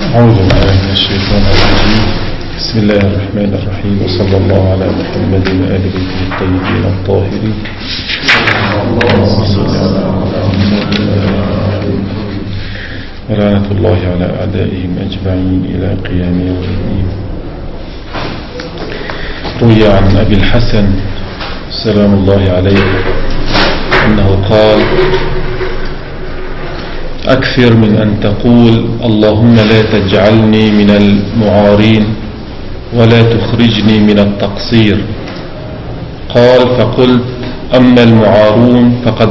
أعوذ بالله من الشيطان الرجيم. بسم الله الرحمن الرحيم، وصلى الله على محمد وآل بيته الطيبين الطاهرين. ولعنة الله على أعدائهم أجمعين إلى قيام يوم الدين. روي عن أبي الحسن سلام الله عليه أنه قال: أكثر من أن تقول اللهم لا تجعلني من المعارين ولا تخرجني من التقصير. قال: فقلت: أما المعارون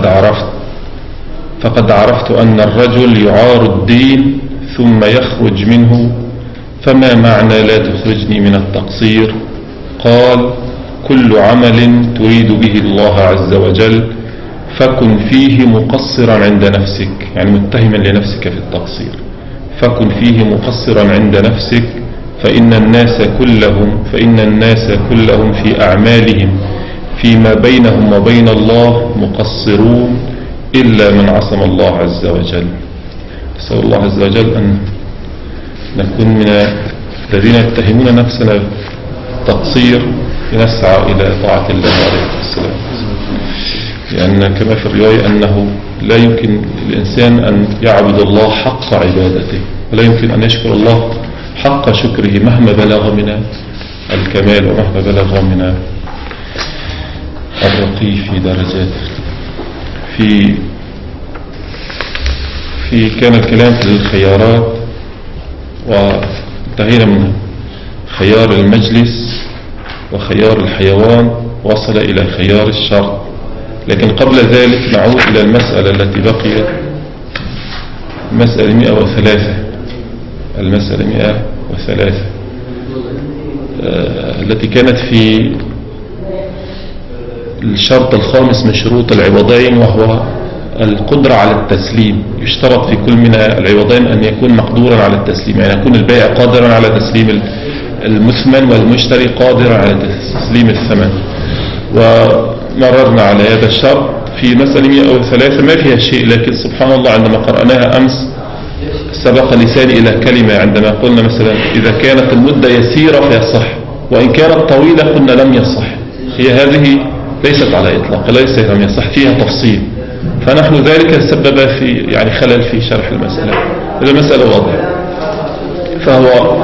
فقد عرفت أن الرجل يعار الدين ثم يخرج منه، فما معنى لا تخرجني من التقصير؟ قال: كل عمل تريد به الله عز وجل فكن فيه مقصرا عند نفسك، يعني متهما لنفسك في التقصير. فكن فيه مقصرا عند نفسك فإن الناس كلهم في أعمالهم فيما بينهم وبين الله مقصرون إلا من عصم الله عز وجل. نسأل الله عز وجل أن نكون من الذين يتهمون نفسنا بالتقصير لنسعى إلى طاعة الله عليه السلام، لأن كما في الرواية أنه لا يمكن للإنسان أن يعبد الله حق عبادته، ولا يمكن أن يشكر الله حق شكره مهما بلغ من الكمال ومهما بلغ من الرقي في درجاته. كان الكلام في الخيارات، وانتهينا من خيار المجلس وخيار الحيوان، وصل إلى خيار الشرط. لكن قبل ذلك نعود إلى المسألة التي بقيت، المسألة 103 التي كانت في الشرط الخامس من شروط العوضين، وهو القدرة على التسليم. يشترط في كل من العوضين أن يكون مقدورا على التسليم، يعني يكون البائع قادرا على تسليم المثمن والمشتري قادرا على تسليم الثمن. ومررنا على هذا الشرط في مسألة 103 ما فيها شيء، لكن سبحان الله عندما قرأناها أمس سبق لساني إلى كلمة عندما قلنا مثلا إذا كانت المدة يسيرة فيصح، وإن كانت طويلة قلنا لم يصح. هي هذه ليست على إطلاق، ليس لم يصح، فيها تفصيل. فنحن ذلك سبب في يعني خلل في شرح المسألة. المسألة واضحة. فهو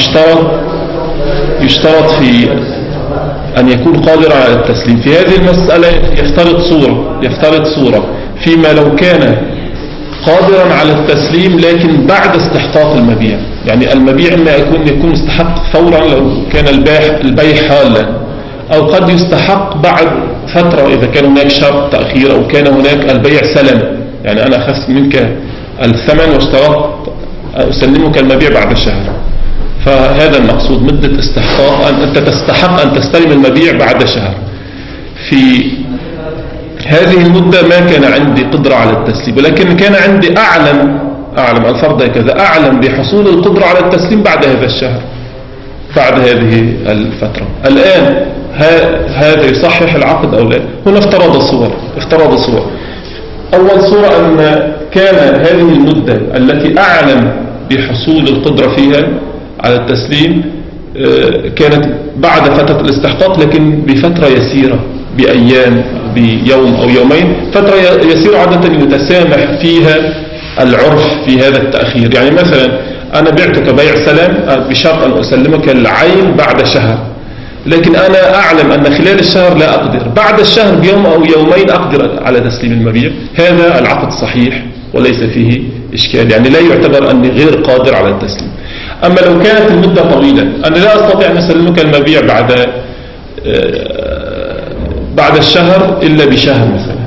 يشترط في أن يكون قادرا على التسليم. في هذه المسألة يفترض صورة فيما لو كان قادرا على التسليم لكن بعد استحقاق المبيع، يعني المبيع إما يكون مستحق فورا لو كان البيع حالا، أو قد يستحق بعد فترة إذا كان هناك شرط تأخير، أو كان هناك البيع سلم، يعني أنا أخذت منك الثمن واشترطت أسلمك المبيع بعد شهر. فهذا المقصود مدة استحقاق، أنت تستحق أن تستلم المبيع بعد شهر. في هذه المدة ما كان عندي قدرة على التسليم، ولكن كان عندي أعلم الفرض هكذا، أعلم بحصول القدرة على التسليم بعد هذا الشهر، بعد هذه الفترة. الآن هذا يصحح العقد أو لا؟ هنا افترض صور. أول صورة أن كان هذه المدة التي أعلم بحصول القدرة فيها على التسليم كانت بعد فترة الاستحقاق، لكن بفترة يسيرة، بأيام، بيوم أو يومين، فترة يسيرة عادة يتسامح فيها العرف في هذا التأخير. يعني مثلا أنا بعتك بيع سلام بشرط أن أسلمك العين بعد شهر، لكن أنا أعلم أن خلال الشهر لا أقدر، بعد الشهر بيوم أو يومين أقدر على تسليم المبيع. هذا العقد صحيح وليس فيه إشكال، يعني لا يعتبر أني غير قادر على التسليم. أما لو كانت المدة طويلة، أنا لا أستطيع أن أسلمك المبيع بعد الشهر إلا بشهر مثلا،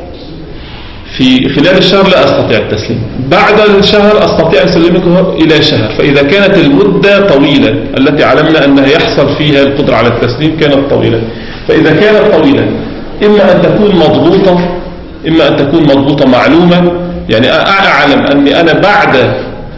في خلال الشهر لا أستطيع التسليم، بعد الشهر أستطيع أن أسلمك إلى شهر. فإذا كانت المدة طويلة التي علمنا أنها يحصل فيها القدرة على التسليم كانت طويلة، فإذا كانت طويلة إما أن تكون مضبوطة معلومة، يعني أعلم أني أنا بعد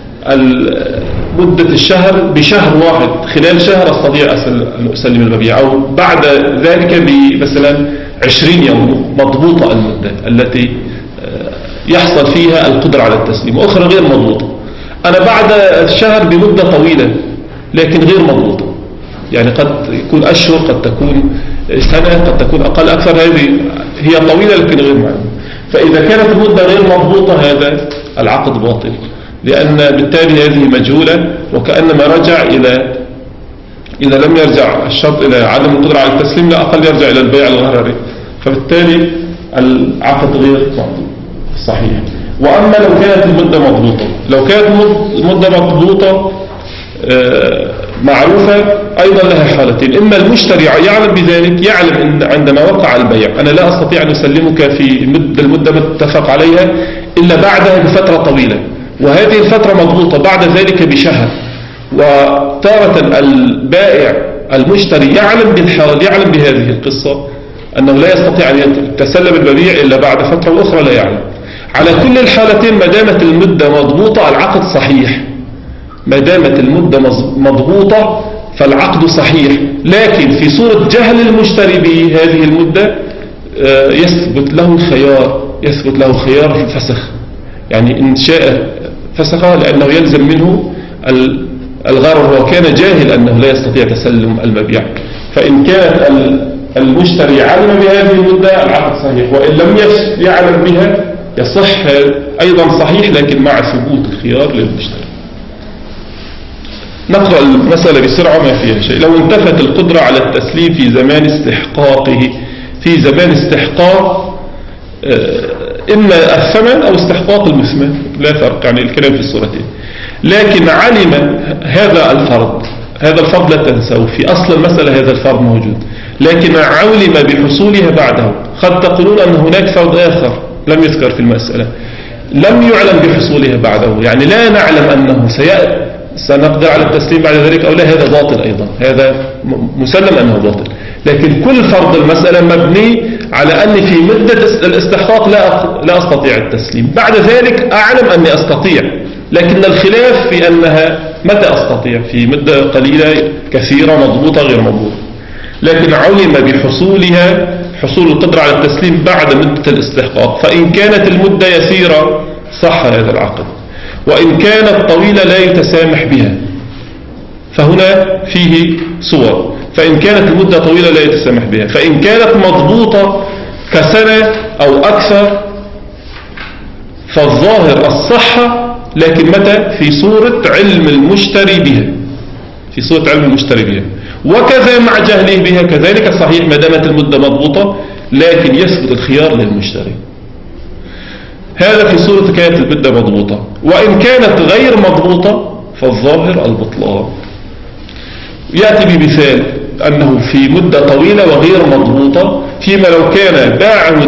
مدة الشهر بشهر واحد، خلال شهر أستطيع أن أسلم المبيع، أو بعد ذلك مثلا 20 يوم مضبوطة المدة التي يحصل فيها القدرة على التسليم، وأخرى غير مضبوطة. أنا بعد الشهر بمدة طويلة لكن غير مضبوطة، يعني قد يكون أشهر، قد تكون سنة، قد تكون أقل أكثر، هذه هي طويلة لكن غير معلومة. فإذا كانت المدة غير مضبوطة هذا العقد باطل، لأن بالتالي هذه مجهولة، وكأنما رجع إذا لم يرجع الشرط إلى عدم القدرة على التسليم لا أقل يرجع إلى البيع الغرري، فبالتالي العقد غير صحيح. وأما لو كانت المدة مضبوطة، لو كانت المدة مضبوطة معروفة أيضا لها حالتين: إما المشتري يعلم بذلك، يعلم إن عندما وقع البيع أنا لا أستطيع أن أسلمك في المدة متفق عليها إلا بعدها بفترة طويلة، وهذه الفترة مضبوطة بعد ذلك بشهر. وتارة البائع المشتري يعلم بهذه القصة أنه لا يستطيع أن يتسلم المبيع إلا بعد فترة، وأخرى لا يعلم. على كل الحالتين ما دامت المدة مضبوطة العقد صحيح، ما دامت المدة مضبوطة فالعقد صحيح. لكن في صورة جهل المشتري بهذه المدة يثبت له خيار في الفسخ، يعني إن شاء فسخها لأنه يلزم منه الغرر، هو كان جاهل أنه لا يستطيع تسلم المبيع. فإن كانت المشتري علم بهذه المدة العقد صحيح، وإن لم يعلم بها يصح أيضا صحيح لكن مع ثبوت الخيار للمشتري. نقرأ المسألة بسرعة ما فيها شيء. لو انتفت القدرة على التسليم في زمان استحقاقه، في زمان استحقاق إما الثمن أو استحقاق المثمن، لا فرق، يعني الكلام في الصورتين. لكن علم هذا الفرض لا تنسوا، في أصل المسألة هذا الفرض موجود، لكن علم بحصولها بعده. قد تقولون أن هناك فرض آخر لم يذكر في المسألة لم يعلم بحصولها بعده، يعني لا نعلم أنه سنقدر على التسليم بعد ذلك أو لا، هذا باطل أيضا، هذا مسلم أنه باطل. لكن كل فرض المسألة مبني على أني في مدة الاستحقاق لا أستطيع التسليم، بعد ذلك أعلم أني أستطيع، لكن الخلاف في أنها متى أستطيع، في مدة قليلة، كثيرة، مضبوطة، غير مضبوطة. لكن علم بحصولها، حصول القدرة على التسليم بعد مدة الاستحقاق، فإن كانت المدة يسيرة صح هذا العقد، وإن كانت طويلة لا يتسامح بها، فهنا فيه صور. فإن كانت المدة طويلة لا يتسامح بها، فإن كانت مضبوطة كسنة أو أكثر فالظاهر الصحة، لكن متى؟ في صورة علم المشتري بها، في صورة علم المشتري بها. وكذا مع جهله بها كذلك صحيح ما دامت المدة مضبوطة، لكن يثبت الخيار للمشتري. هذا في صورة كانت المدة مضبوطة. وإن كانت غير مضبوطة فالظاهر البطلان. يأتي بمثال أنه في مدة طويلة وغير مضبوطة، فيما لو كان باعه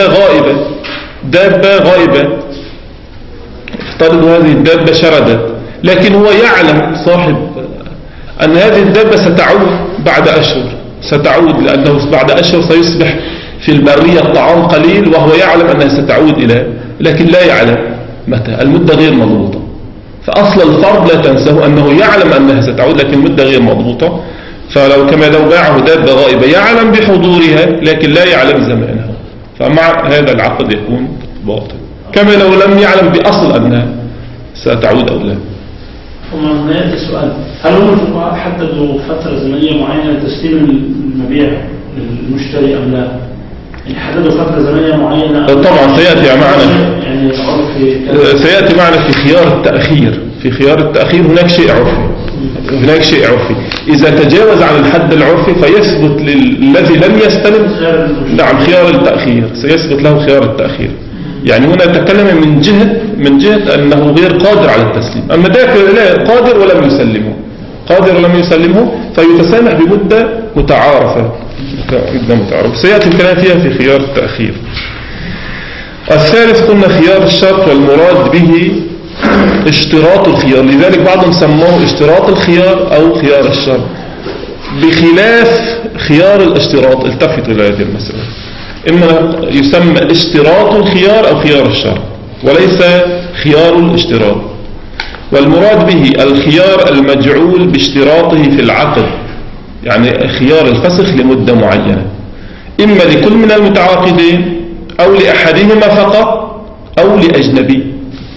دابة غائبة، افترض هذه الدابة شردت، لكن هو يعلم صاحب أن هذه الدابة ستعود بعد أشهر، لأنه بعد أشهر سيصبح في البرية الطعام قليل، وهو يعلم أنها ستعود لكن لا يعلم متى، المدة غير مضبوطة. فأصل الفرض لا تنسه أنه يعلم أنها ستعود لكن المدة غير مضبوطة. فلو كما لو باعه دابة غائبة يعلم بحضورها لكن لا يعلم زمانها، فمع هذا العقد يكون باطل، كما لو لم يعلم بأصل أنها ستعود أو لا. ثم يأتي السؤال: هل هم الفقهاء حددوا فترة زمنية معينة لتسليم المبيع للمشتري أم لا؟ يعني حددوا فترة زمنية معينة؟ طبعا سيأتي معنا، يعني سيأتي معنا في خيار التأخير. في خيار التأخير هناك شيء عرفي، إذا تجاوز عن الحد العرفي فيثبت للذي لم يستلم نعم خيار التأخير، سيثبت له خيار التأخير. يعني هنا نتكلم من جهة أنه غير قادر على التسليم، أما ذاك لا قادر ولم يسلمه فيتسامح بمدة متعارفة. سيأتي الكلام فيها في خيار التأخير. الثالث قلنا خيار الشرط، والمراد به اشتراط الخيار، لذلك بعضهم سموه اشتراط الخيار أو خيار الشرط، بخلاف خيار الاشتراط. التفتوا إلى هذه المسألة، إما يسمى اشتراط الخيار أو خيار الشرط، وليس خيار الاشتراط. والمراد به الخيار المجعول باشتراطه في العقد، يعني خيار الفسخ لمدة معينة، إما لكل من المتعاقدين أو لأحدهما فقط أو لأجنبي.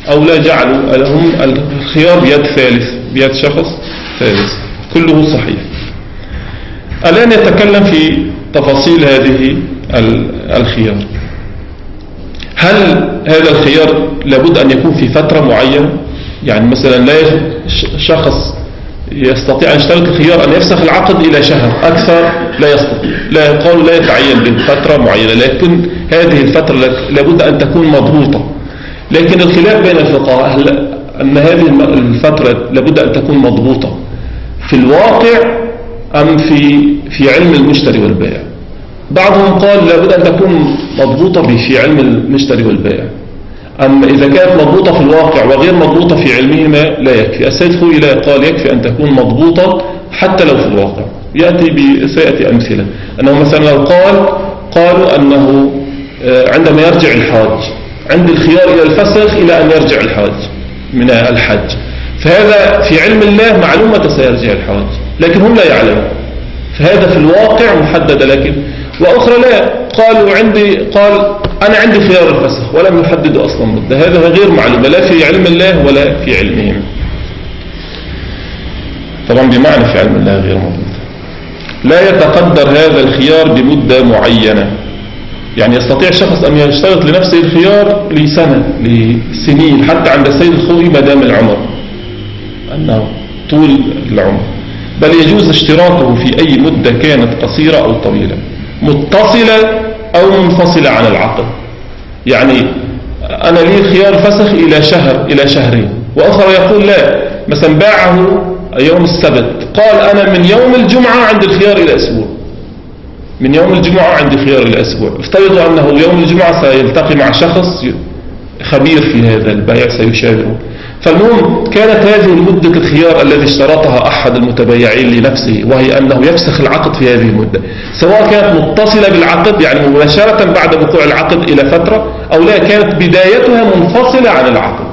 أو لا جعلوا لهم الخيار بيد ثالث، بيد شخص ثالث، كله صحيح. الآن يتكلم في تفاصيل هذه الخيار. هل هذا الخيار لابد أن يكون في فترة معينة؟ يعني مثلا لا شخص يستطيع أن يشترط الخيار أن يفسخ العقد إلى شهر، أكثر لا يستطيع، لا قالوا لا يتعين بفترة معينة، لكن هذه الفترة لابد أن تكون مضبوطة. لكن الخلاف بين الفقهاء أن هذه الفترة لابد أن تكون مضبوطة في الواقع أم في علم المشتري والبائع. بعضهم قال لابد أن تكون مضبوطة في علم المشتري والبائع، أما إذا كانت مضبوطة في الواقع وغير مضبوطة في علمهما لا يكفي. السيد خويلة قال يكفي أن تكون مضبوطة حتى لو في الواقع. سيأتي أمثلة أنه مثلا لو قالوا أنه عندما يرجع الحاج عند الخيار إلى الفسخ إلى أن يرجع الحاج من الحج، فهذا في علم الله معلومة سيرجع الحاج، لكن هم لا يعلمون، فهذا في الواقع محدد. لكن وأخرى لا، قال أنا عندي خيار الفسخ ولم يحددوا أصلا مدة، هذا غير معلومة لا في علم الله ولا في علمهم. طبعا بمعنى في علم الله غير موجود. لا يتقدر هذا الخيار بمدة معينة، يعني يستطيع شخص أن يشترط لنفسه الخيار لسنة لسنين، حتى عند السيد الخوئي مدام العمر أنه طول العمر، بل يجوز اشتراطه في أي مدة كانت قصيرة أو طويلة، متصلة أو منفصلة عن العقد. يعني أنا لي خيار فسخ إلى شهر إلى شهرين، وآخر يقول لا، مثلا باعه يوم السبت، قال أنا من يوم الجمعة عند الخيار إلى أسبوع، من يوم الجمعة عندي خيار إلى أسبوع. افترضوا أنه يوم الجمعة سيلتقي مع شخص خبير في هذا البيع سيشاوره، فالمهم كانت هذه مدة الخيار الذي اشترطها أحد المتبايعين لنفسه، وهي أنه يفسخ العقد في هذه المدة، سواء كانت متصلة بالعقد يعني مباشرة بعد وقوع العقد إلى فترة، أو لا كانت بدايتها منفصلة عن العقد.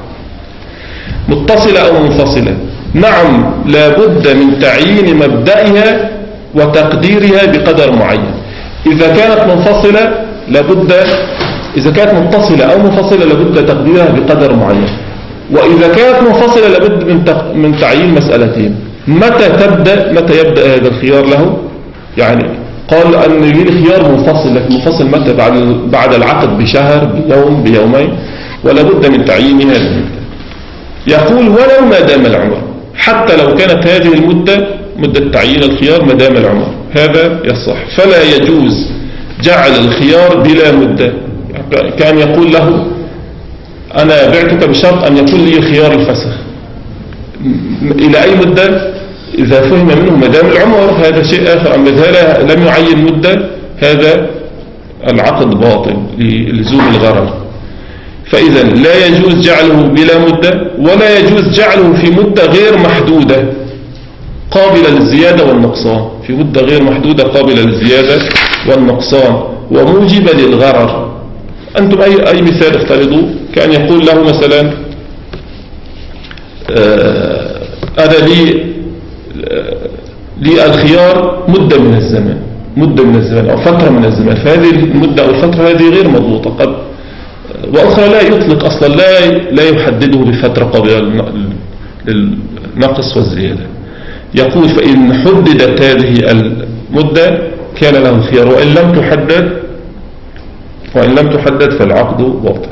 متصلة أو منفصلة، نعم لابد من تعيين مبدئها وتقديرها بقدر معين. إذا كانت منفصلة لابد، إذا كانت متصلة أو منفصلة لابد تقديرها بقدر معين. وإذا كانت منفصلة لابد من تعيين مسألتين: متى يبدأ هذا الخيار له؟ يعني قال أن لي الخيار منفصل، لكن منفصل متى؟ بعد العقد بشهر، بيوم، بيومين، ولابد من تعيين هذه المدة. يقول ولو ما دام العمر، حتى لو كانت هذه المدة مدة تعيين الخيار ما دام العمر، هذا يصح. فلا يجوز جعل الخيار بلا مدة، كان يقول له أنا بعتك بشرط أن يكون لي خيار الفسخ إلى أي مدة؟ إذا فهم منه ما دام العمر هذا شيء آخر، أما إذا لم يعين مدة هذا العقد باطل لزوم الغرر. فإذا لا يجوز جعله بلا مدة، ولا يجوز جعله في مدة غير محدودة قابلة للزيادة والنقصان، في مدة غير محدودة قابلة للزيادة والنقصان وموجبة للغرر. أنتم أي مثال افترضوا، كان يقول له مثلا أنا لي الخيار مدة من الزمان أو فترة من الزمان، فهذه المدة أو الفترة هذه غير مضبوطة قد، وأخرى لا يطلق أصلا، لا يحدده بفترة قابلة للنقص والزيادة. يقول فإن حددت هذه المدة كان له الخيار، وإن لم تحدد فالعقد باطل.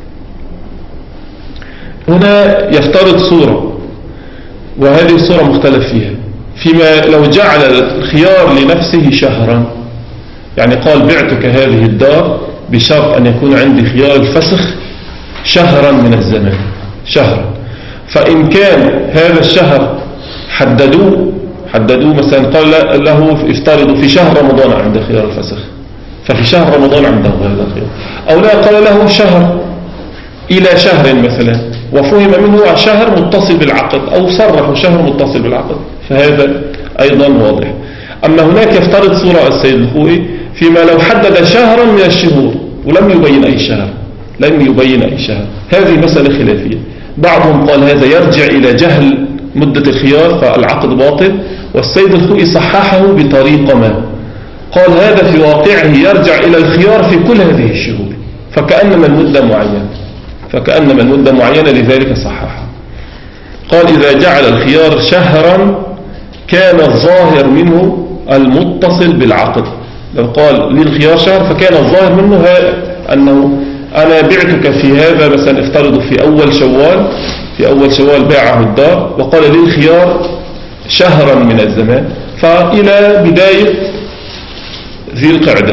هنا يفترض صورة، وهذه الصورة مختلف فيها، فيما لو جعل الخيار لنفسه شهرا، يعني قال بعتك هذه الدار بشرط أن يكون عندي خيار الفسخ شهرا من الزمان، شهرا. فإن كان هذا الشهر حددوه مثلا، قال له افترضوا في شهر رمضان عند خيار الفسخ، ففي شهر رمضان عنده هذا الخيار، أو لا قال له شهر إلى شهر مثلا، وفهم منه شهر متصل بالعقد، أو صرح شهر متصل بالعقد، فهذا أيضا واضح. أما هناك يفترض صورة السيد الخوئي فيما لو حدد شهرا من الشهور ولم يبين أي شهر، هذه مسألة خلافية. بعضهم قال هذا يرجع إلى جهل مدة الخيار فالعقد باطل، والسيد الخوئي صححه بطريقة ما، قال هذا في واقعه يرجع إلى الخيار في كل هذه الشهور، فكأنما المدة معينة، فكأنما المدة معينة لذلك صححها. قال إذا جعل الخيار شهرا كان الظاهر منه المتصل بالعقد. لو قال لي الخيار شهر فكان الظاهر منه أنه أنا بعتك في هذا مثلا افترض في أول شوال باعه الدار وقال لي الخيار شهرا من الزمان، فإلى بداية ذي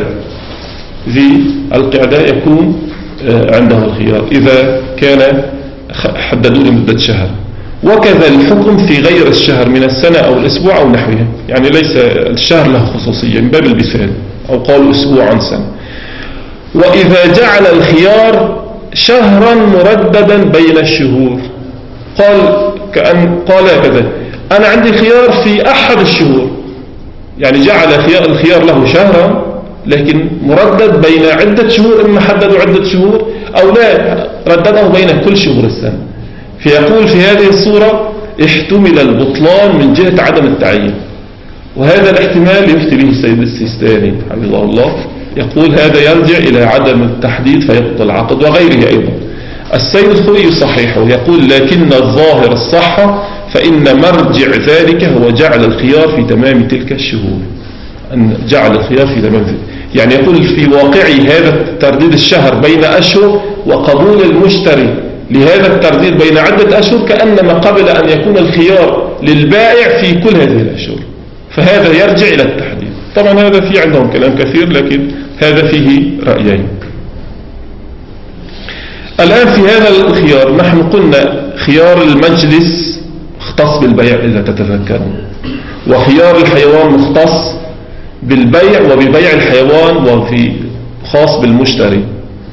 القعدة يكون عنده الخيار إذا كان حددوا لمدة شهر. وكذا الحكم في غير الشهر من السنة أو الأسبوع أو نحوها، يعني ليس الشهر له خصوصية من باب المثال، أو قالوا أسبوع عن سنة. وإذا جعل الخيار شهرا مرددا بين الشهور، قال كذا أنا عندي خيار في أحد الشهور، يعني جعل الخيار له شهرا لكن مردد بين عدة شهور، إما حددوا عدة شهور أو لا ردده بين كل شهور السنة. فيقول في هذه الصورة احتمل البطلان من جهة عدم التعيين، وهذا الاحتمال يفتي به السيد السيستاني حفظه الله، يقول هذا يرجع إلى عدم التحديد فيبطل العقد وغيره أيضا. السيد الخوئي يصححه يقول لكن الظاهر الصحة فإن مرجع ذلك هو جعل الخيار في تمام تلك الشهور، أن جعل الخيار في تمام ذلك، يعني يقول في واقعي هذا ترديد الشهر بين أشهر وقبول المشتري لهذا الترديد بين عدة أشهر كأنما قبل أن يكون الخيار للبائع في كل هذه الأشهر، فهذا يرجع إلى التحديد. طبعا هذا فيه عندهم كلام كثير لكن هذا فيه رأيين. الآن في هذا الخيار نحن قلنا خيار المجلس مختص بالبيع إذا تتذكرون، وخيار الحيوان مختص بالبيع وببيع الحيوان وفي خاص بالمشتري.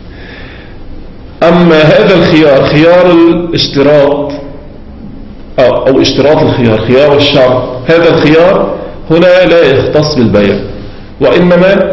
أما هذا الخيار خيار الاشتراط أو اشتراط الخيار، خيار الشرط، هذا الخيار هنا لا يختص بالبيع، وإنما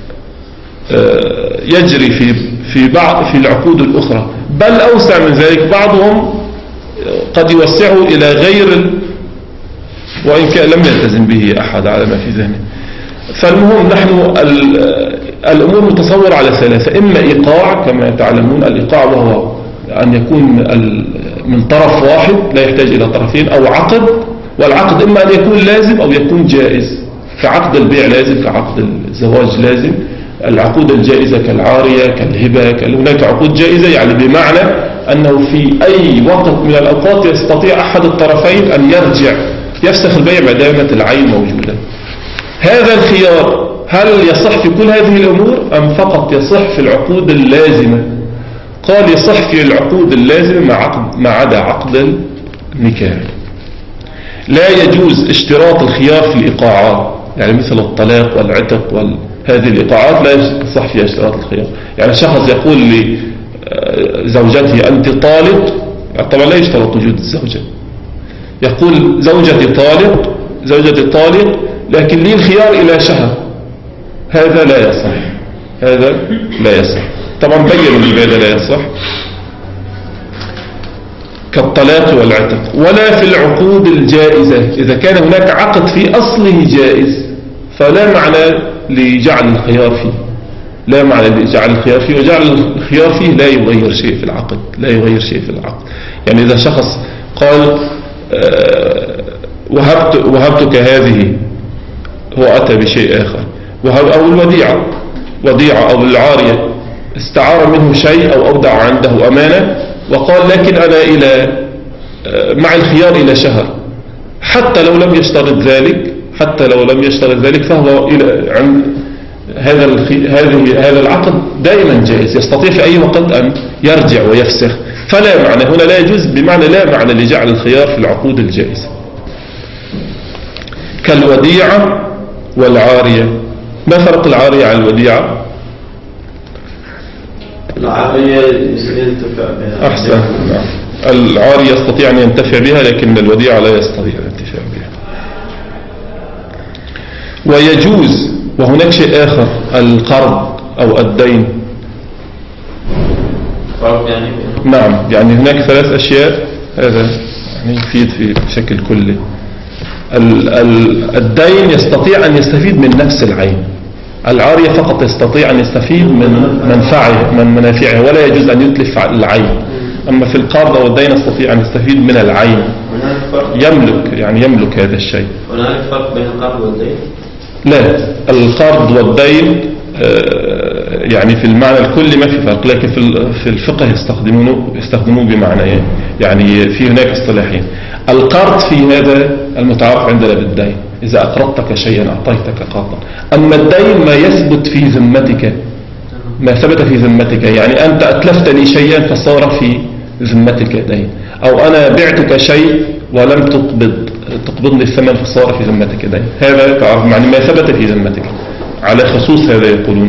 يجري في العقود الأخرى، بل أوسع من ذلك، بعضهم قد يوسعه إلى غير وإن كان لم يلتزم به أحد على ما في ذهنه. فالمهم نحن الأمور متصورة على ثلاثة: إما إيقاع كما تعلمون، الإيقاع وهو أن يكون من طرف واحد لا يحتاج إلى طرفين، أو عقد، والعقد إما أن يكون لازم أو يكون جائز، كعقد البيع لازم، كعقد الزواج لازم. العقود الجائزة كالعارية كالهبة، هناك عقود جائزة يعني بمعنى أنه في أي وقت من الأوقات يستطيع أحد الطرفين أن يرجع يفسخ البيع ما دامت العين موجودة. هذا الخيار هل يصح في كل هذه الأمور أم فقط يصح في العقود اللازمة؟ قال يصح في العقود اللازمة ما عدا عقد النكاح. لا يجوز اشتراط الخيار في الإيقاعات، يعني مثل الطلاق والعتق هذه الإيقاعات لا يصح فيها اشتراط الخيار. يعني شخص يقول لزوجته أنت طالق، طبعا لا يشترط وجود الزوجة، يقول زوجتي طالق لكن لي الخيار إلى شهر، هذا لا يصح. طبعا بيّنوا لماذا لا يصح، كالطلاق والعتق. ولا في العقود الجائزة، إذا كان هناك عقد في أصله جائز فلا معنى لجعل الخيار فيه، وجعل الخيار فيه لا يغير شيء في العقد، يعني إذا شخص قال وهبتك هذه، هو أتى بشيء آخر، أو الوديعة أو العارية، استعار منه شيء أو أودع عنده أمانة وقال لكن أنا مع الخيار إلى شهر، حتى لو لم يشترط ذلك فهو عند هذا العقد دائما جائز، يستطيع في أي وقت أن يرجع ويفسخ. فلا معنى هنا، لا يجوز بمعنى لا معنى لجعل الخيار في العقود الجائزة. كالوديعة والعارية. ما فرق العارية عن الوديعة؟ العارية ينتفع بها. أحسن. العارية يستطيع أن ينتفع بها لكن الوديعة لا يستطيع الانتفاع بها. ويجوز، وهناك شيء آخر، القرض أو الدين. نعم، يعني هناك ثلاث أشياء، هذا يعني يفيد في بشكل كلي. الدين يستطيع أن يستفيد من نفس العين، العارية فقط يستطيع أن يستفيد من منافعها، ولا يجوز أن يتلف العين. أما في القرض أو الدين أستطيع أن أستفيد من العين. هناك فرق يملك هذا الشيء. هناك فرق بين القرض والدين؟ لا، القرض والدين يعني في المعنى الكلي ما في فرق، لكن في الفقه يستخدموه بمعنى يعني في هناك اصطلاحين. القرض في هذا المتعارف عندنا بالدين، إذا أقرضتك شيئا أعطيتك قرضا. أما الدين ما يثبت في ذمتك، ما ثبت في ذمتك، يعني أنت أتلفت لي شيئا فصار في ذمتك دين، أو أنا بعتك شيء ولم تقبضني الثمن فصار في ذمتك دين. هذا تعرف يعني ما ثبت في ذمتك، على خصوص هذا يقولون.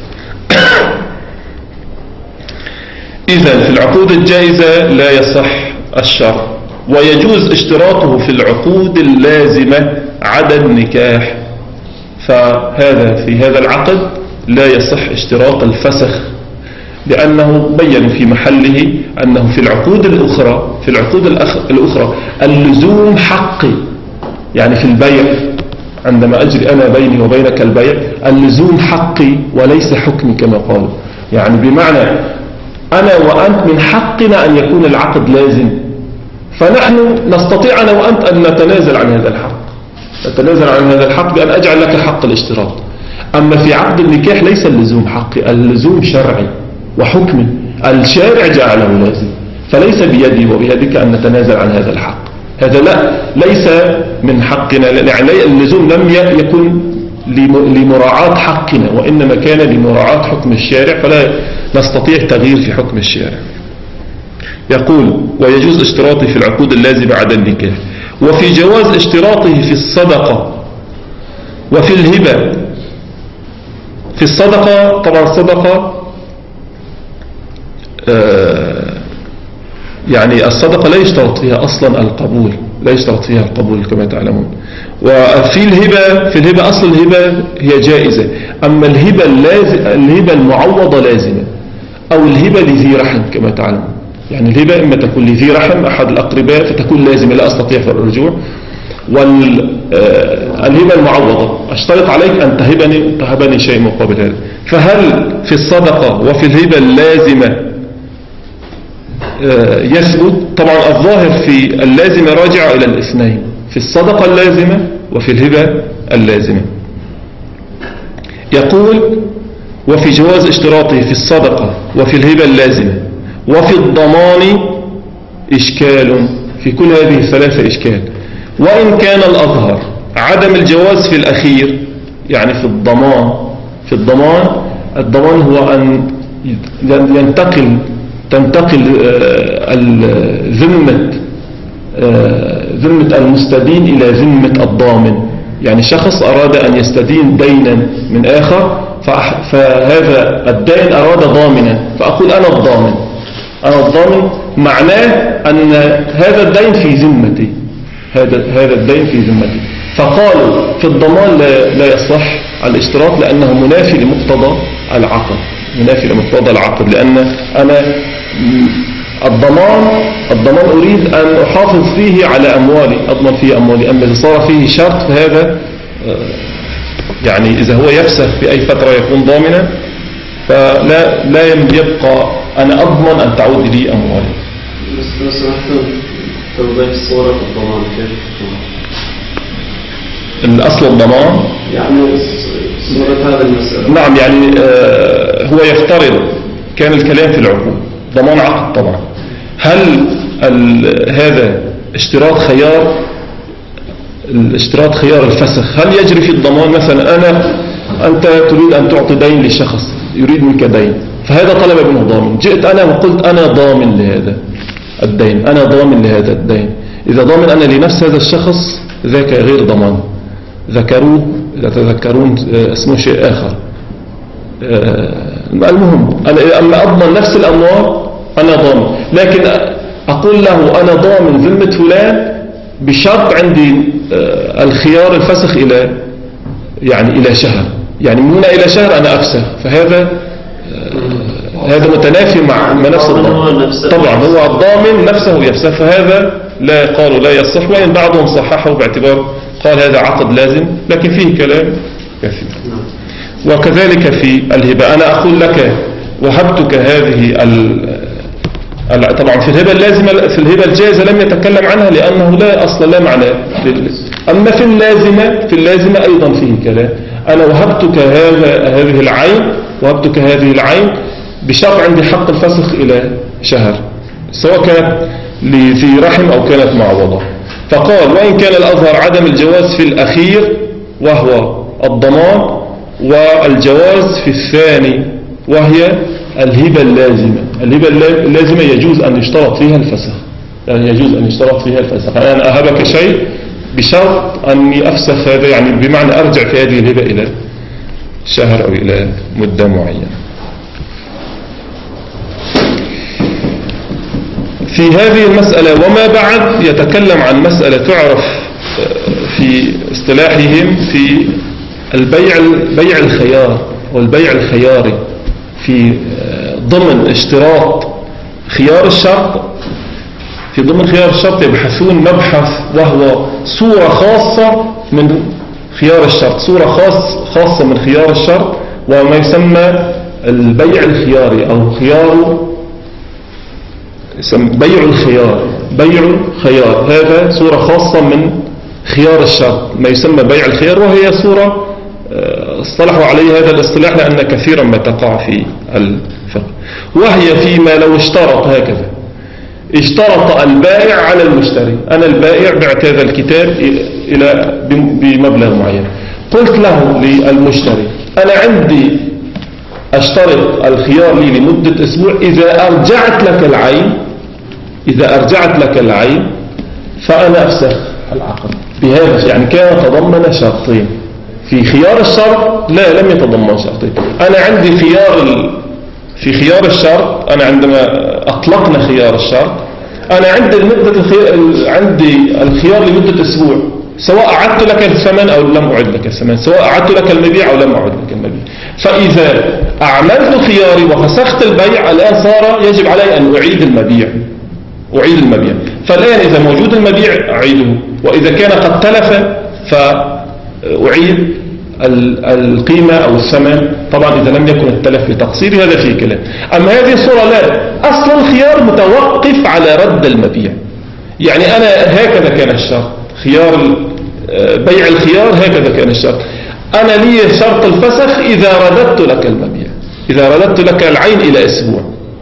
إذن في العقود الجائزة لا يصح الشرط، ويجوز اشتراطه في العقود اللازمة عدا النكاح. فهذا في هذا العقد لا يصح اشتراط الفسخ، لأنه بين في محله أنه في العقود الأخرى اللزوم حقي، يعني في البيع عندما أجري أنا بيني وبينك البيع اللزوم حقي وليس حكمي كما قالوا، يعني بمعنى أنا وأنت من حقنا أن يكون العقد لازم، فنحن نستطيع أنا وأنت أن نتنازل عن هذا الحق بأن أجعل لك حق الاشتراط. أما في عقد النكاح ليس اللزوم حقي، اللزوم شرعي وحكمي، الشارع جعله لازم، فليس بيدي وبيدك أن نتنازل عن هذا الحق. هذا ليس من حقنا، يعني اللزوم لم يكن لمراعاة حقنا، وإنما كان لمراعاة حكم الشارع، فلا نستطيع تغيير في حكم الشارع. يقول ويجوز اشتراطه في العقود اللازمة عدا النكاح، وفي جواز اشتراطه في الصدقة وفي الهبة. في الصدقة طبعا الصدقة يعني الصدقة لا يشترط فيها أصلا القبول، لا يشترط فيها القبول كما تعلمون. وفي الهبة أصل الهبة هي جائزة، أما الهبة المعوضة لازمة، أو الهبة لذي رحم كما تعلمون. يعني الهبة إما تكون لذي رحم أحد الأقرباء فتكون لازمة لا أستطيع في الرجوع، والهبة المعوضة أشترط عليك أن تهبني شيء مقابل هذا. فهل في الصدقة وفي الهبة اللازمة يثبت؟ طبعا الظاهر في اللازمة راجع إلى الاثنين، في الصدقة اللازمة وفي الهبة اللازمة. يقول وفي جواز اشتراطه في الصدقة وفي الهبة اللازمة وفي الضمان إشكال، في كل هذه الثلاثة إشكال، وإن كان الأظهر عدم الجواز في الأخير، يعني في الضمان هو أن تنتقل ذمة المستدين إلى ذمة الضامن. يعني شخص أراد أن يستدين دينا من آخر، فهذا الدين أراد ضامنا، فأقول أنا الضامن معناه أن هذا الدين في ذمتي، هذا الدين في ذمتي. فقالوا في الضمان لا يصح الاشتراط لأنه منافي لمقتضى العقد، لأن أنا الضمان أريد أن أحافظ فيه على أموالي، أضمن فيه أموالي. أما إذا صار فيه شرط فهذا يعني إذا هو يفسخ في أي فترة يكون ضامنا، فلا يبقى أنا أضمن أن تعود لي أموالي. بس نحن توضيح الصورة في الضمان كيف؟ الأصل الضمان يعني صورة هذا المسألة. نعم، يعني هو يفترض كان الكلام في العقود ضمان عقد طبعا. هل هذا اشتراط خيار الفسخ هل يجري في الضمان؟ مثلا أنت تريد أن تعطي دين لشخص يريد منك دين، فهذا طلب منه ضامن، جئت أنا وقلت أنا ضامن لهذا الدين، إذا ضامن أنا لنفس هذا الشخص ذاك غير ضمان، ذكروه إذا تذكرون اسمه شيء آخر. المهم أما أضمن نفس الأموال أنا ضامن، لكن أقول له أنا ضامن ذمة فلان بشرط عندي الخيار الفسخ إلى شهر، يعني من هنا إلى شهر أنا أفسخ، فهذا متنافي مع نفس الضامن. طبعا هو الضامن نفسه يفسخ، فهذا قالوا لا يصح، وإن بعضهم صححه باعتبار قال هذا عقد لازم، لكن فيه كلام كثير. وكذلك في الهبة، أنا أقول لك وهبتك طبعا في الهبة اللازمة، في الهبة الجائزة لم يتكلم عنها لأنه لا أصل لا معنى. أما في اللازمة أيضا فيه كلام. أنا وهبتك هذه العين بشرط عندي حق الفسخ إلى شهر، سواء كانت لذي رحم أو كانت معوضة. فقال وإن كان الأظهر عدم الجواز في الأخير وهو الضمان، والجواز في الثاني وهي الهبة اللازمة يجوز أن يشترط فيها الفسخ، يعني يجوز أن يشترط فيها الفسخ. أنا أهبك شيء بشرط أني أفسخ هذا، يعني بمعنى أرجع في هذه الهبة إلى شهر أو إلى مدة معينة. في هذه المسألة وما بعد يتكلم عن مسألة تعرف في اصطلاحهم في بيع الخيار والبيع الخياري، في ضمن اشتراط خيار الشرط. في ضمن خيار الشرط يبحثون مبحث وهو صورة خاصة من خيار الشرط، صورة خاصة من خيار الشرط، وما يسمى البيع الخياري أو بيع الخيار. هذا صورة خاصة من خيار الشرط، ما يسمى بيع الخيار، وهي صورة اصطلحوا عليه هذا الاصطلاح لأن كثيرا ما تقع في الفقه. وهي فيما لو اشترط هكذا، اشترط البائع على المشتري. أنا البائع بعت هذا الكتاب بمبلغ معين، قلت له للمشتري أنا عندي أشترط الخيار لي لمدة أسبوع، إذا أرجعت لك العين فأنا أفسخ العقد بهذا. يعني كان تضمن شرطين في خيار الشرط، لا لم يتضمن شرطين. أنا عندي في خيار الشرط، أنا عندما أطلقنا خيار الشرط أنا عندي الخيار لمدة أسبوع، سواء أعدت لك الثمن أو لم أعد لك الثمن، سواء أعدت لك المبيع أو لم أعد لك المبيع. فإذا أعملت خياري وفسخت البيع الآن صار يجب علي أن أعيد المبيع. فالآن إذا موجود المبيع أعيده، وإذا كان قد تلف فأعيد القيمة أو الثمن، طبعا إذا لم يكن التلف بتقصير هذا فيه كلام. أما هذه الصورة لا، أصل الخيار متوقف على رد المبيع. يعني أنا هكذا كان الشرط، بيع الخيار هكذا كان الشرط، أنا لي شرط الفسخ إذا رددت لك المبيع، إذا رددت لك العين إلى أسبوع،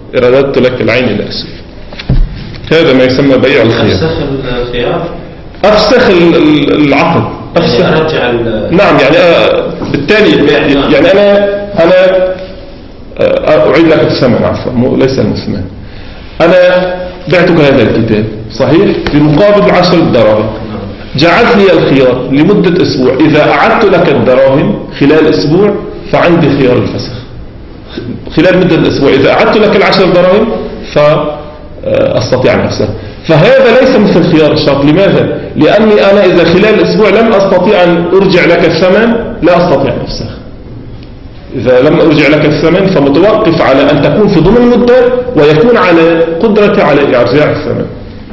هذا ما يسمى بيع الخيار. أفسخ الخيار، أفسخ العقد، أفسخ. نعم، يعني بالتالي يعني أنا أعيد لك الثمن، عفوا ليس المثمن. أنا بعتك هذا الكتاب صحيح بمقابل 10 دراهم، جعلت لي الخيار لمدة أسبوع، إذا أعدت لك الدراهم خلال أسبوع فعندي خيار الفسخ خلال مدة أسبوع. إذا أعدت لك 10 دراهم فأستطيع أن أفسخ. فهذا ليس مثل خيار الشرط. لماذا؟ لأني أنا إذا خلال أسبوع لم أستطيع أن أرجع لك الثمن لا أستطيع أن أفسخ. إذا لم أرجع لك الثمن فمتوقف على أن تكون في ضمن المدة، ويكون على قدرتي على إرجاع الثمن،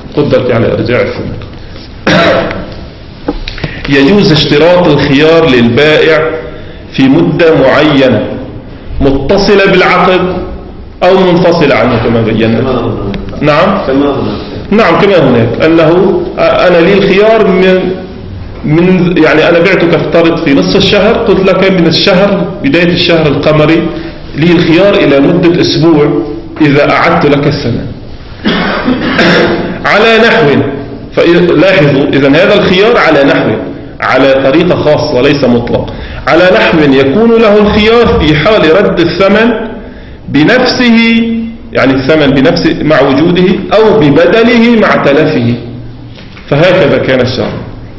يجوز اشتراط الخيار للبائع في مدة معينة متصلة بالعقد أو منفصلة عنه كما بينا. نعم كما هناك، أنه أنا لي الخيار من يعني أنا بعتك افترض في نصف الشهر، قلت لك من الشهر بداية الشهر القمري لي الخيار إلى مدة أسبوع إذا أعدت لك الثمن على نحو. لاحظوا إذن هذا الخيار على نحو، على طريقة خاصة وليس مطلق، على نحو يكون له الخيار في حال رد الثمن بنفسه، يعني الثمن بنفسه مع وجوده، أو ببدله مع تلفه. فهكذا كان الشرع،